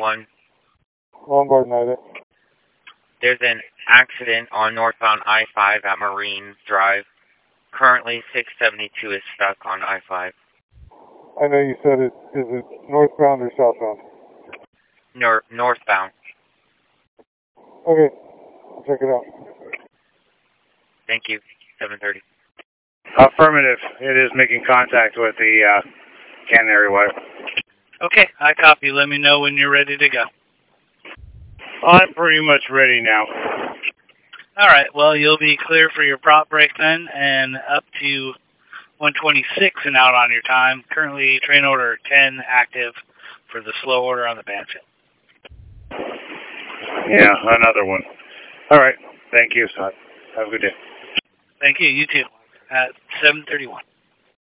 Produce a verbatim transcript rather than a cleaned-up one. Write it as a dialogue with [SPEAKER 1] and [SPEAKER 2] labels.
[SPEAKER 1] one.
[SPEAKER 2] Lombard United.
[SPEAKER 1] There's an accident on northbound I five at Marine Drive. Currently, six seventy-two is stuck on I five.
[SPEAKER 2] I know you said it. Is it northbound or southbound?
[SPEAKER 1] Nor northbound.
[SPEAKER 2] Okay. I'll check it out.
[SPEAKER 1] Thank you. seven thirty.
[SPEAKER 3] Affirmative. It is making contact with the uh, Canton area wire.
[SPEAKER 4] Okay, I copy. Let me know when you're ready to go.
[SPEAKER 3] I'm pretty much ready now.
[SPEAKER 4] All right, well, you'll be clear for your prop break then, and up to one twenty-six and out on your time. Currently, train order ten active for the slow order on the Banfield.
[SPEAKER 3] Yeah, another one. All right, thank you, son. Have a good day.
[SPEAKER 4] Thank you, you too. At seven thirty-one.